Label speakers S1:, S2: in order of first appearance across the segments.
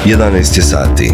S1: 11 je sati.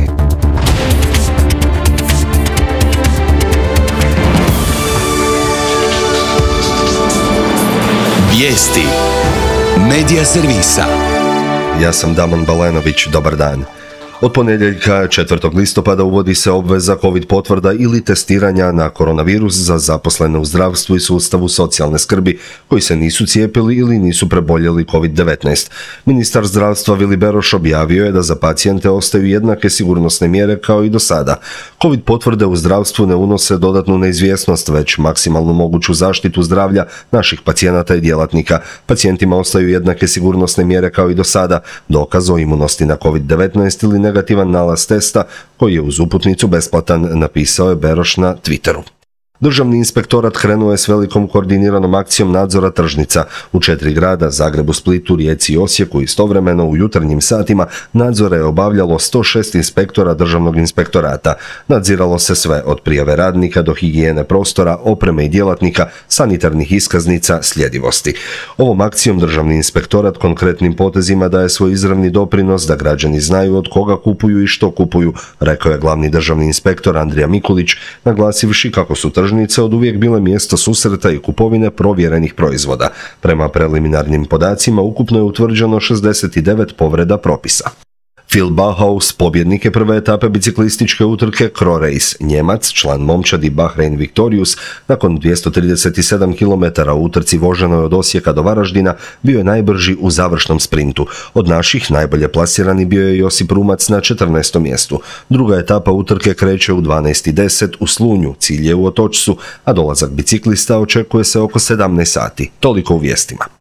S2: Vijesti Medija servisa.
S1: Ja sam Damon Balenović, dobar dan. Od ponedjeljka 4. listopada uvodi se obveza COVID potvrda ili testiranja na koronavirus za zaposlene u zdravstvu i sustavu socijalne skrbi koji se nisu cijepili ili nisu preboljeli COVID-19. Ministar zdravstva Vili Beroš objavio je da za pacijente ostaju jednake sigurnosne mjere kao i do sada. COVID potvrde u zdravstvu ne unose dodatnu neizvjesnost, već maksimalnu moguću zaštitu zdravlja naših pacijenata i djelatnika. Pacijentima ostaju jednake sigurnosne mjere kao i do sada, dokaz o imunosti na COVID-19 ili negativan nalaz testa koji je uz uputnicu besplatan, napisao je Beroš na Twitteru. Državni inspektorat krenuo je s velikom koordiniranom akcijom nadzora tržnica. U 4 grada, Zagrebu, Splitu, Rijeci i Osijeku, istovremeno u jutarnjim satima nadzore je obavljalo 106 inspektora državnog inspektorata. Nadziralo se sve od prijave radnika do higijene prostora, opreme i djelatnika, sanitarnih iskaznica, sljedivosti. Ovom akcijom državni inspektorat konkretnim potezima daje svoj izravni doprinos da građani znaju od koga kupuju i što kupuju, rekao je glavni državni inspektor Andrija Mikulić, naglasivši kako su tržnice od uvijek bile mjesto susreta i kupovine provjerenih proizvoda. Prema preliminarnim podacima ukupno je utvrđeno 69 povreda propisa. Phil Bauhaus, pobjednik je prve etape biciklističke utrke Kro Race. Njemac, član momčadi Bahrein Victorious, nakon 237 km u utrci voženoj od Osijeka do Varaždina, bio je najbrži u završnom sprintu. Od naših najbolje plasirani bio je Josip Rumac na 14. mjestu. Druga etapa utrke kreće u 12:10 u Slunju, cilj je u Otočcu, a dolazak biciklista očekuje se oko 17 sati. Toliko u vijestima.